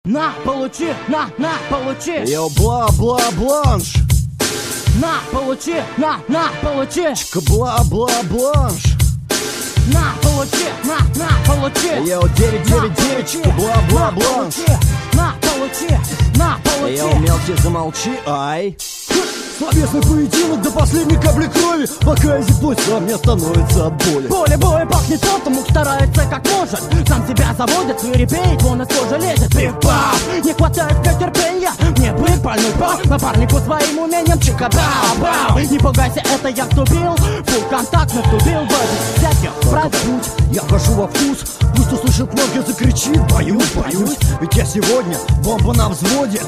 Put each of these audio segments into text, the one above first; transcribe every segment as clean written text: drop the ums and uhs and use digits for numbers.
На, получи, на, получи. Йо, бла-бла-бланш. На, получи, на, получи. Чка-бла-бла-бланш. На, получи, на, получи. Йо, 999, чка-бла-бла-бланш. На, получи, на, получи. Йо, мелкий, замолчи, ай. Словесный поединок до последней капли крови, пока я зиплюсь, сам не становится от боли. Поле пахнет потом, муж старается как может. Сам себя заводит, свирепеет, вон из кожи лезет. Пик-пап, не хватает мне терпения. Мне быть пальнуть по напарнику своим умением. Чика-бау-бау, не пугайся, это я вступил. Фул контакт наступил, бэби, взять я правда путь. Я хожу во вкус, пусть услышит многие, закричит. Боюсь, ведь я сегодня бомба на взводе.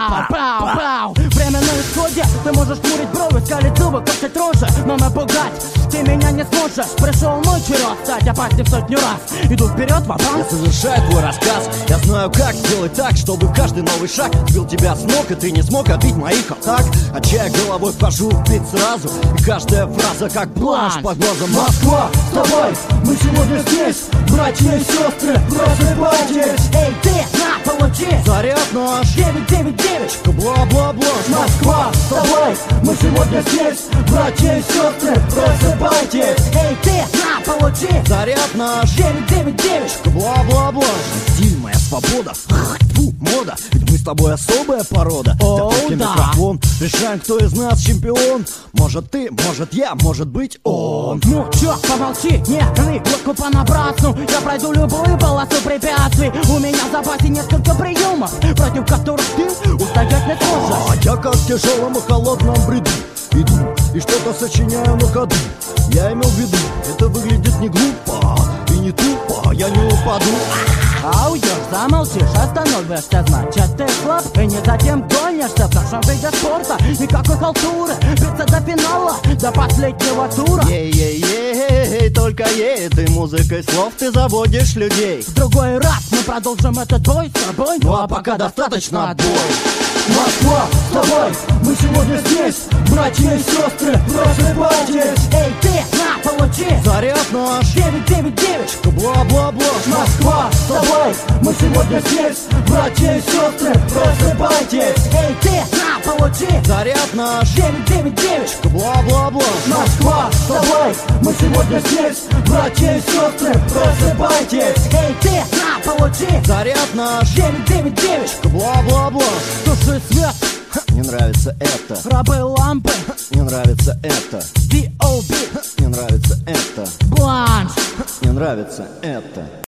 Пау, время на исходе. Ты можешь хмурить брови, скалить зубы, косить рожи, но напугать ты меня не сможешь. Пришел мой черед стать опасным в сотню раз. Иду вперед, в Я совершаю твой рассказ. Я знаю, как сделать так, чтобы каждый новый шаг сбил тебя с ног, и ты не смог отбить моих атак. Отчая головой вхожу в бит сразу, и каждая фраза как бланш по глазам. Москва, вставай, мы сегодня здесь, братья и сестры, просыпайтесь. Эй, ты, на, получи. Заряд наш. 999. Бла-бла-бланш. Москва, вставай, мы сегодня здесь, братья и сестры, просыпайтесь. Эй, ты, на, получи. Заряд наш. 999. Бла-бла-бланш. Стиль, моя свобода. Фу, мода. Ведь мы с тобой особая порода. Оу, Давайте да. микрофон. Решаем, кто из нас чемпион. Может ты, может я, может быть он. Ну чё, помолчи, не рви водку понапрасну. Я пройду любую полосу препятствий. У меня в запасе несколько приемов, против которых ты устоять не сможешь. А я как в тяжелом и холодном бреду иду и что-то сочиняю на ходу. Я имел в виду, это выглядит не глупо и не тупо, я не упаду. А уйдешь, замолчишь, остановишься, значит ты слаб и не затем гонишься. В нашем виде спорта никакой халтуры, биться до финала, до последнего тура. Ей-ей-ей, только ей, ты музыкой слов ты заводишь людей. В другой раз мы продолжим этот бой с тобой. Ну а пока достаточно отбой. Москва, вставай, мы сегодня здесь, братья и сестры, просыпайтесь. Эй, ты, на, получи. Заряд наш. 999. Бла-бла-бланш. Москва, вставай, мы сегодня здесь, братья и сестры, просыпайтесь. Эй, ты, на, получи. Заряд наш. 999. Бла-бла-бланш. Москва, вставай, мы сегодня здесь, братья и сестры, просыпайтесь. Эй, ты, на, получи. Заряд наш. 999. Бла-бла-бланш. Туши свет, Не нравится это. рабы лампы. Не нравится это. D.O.B. Не нравится это. Бланш. Не нравится это.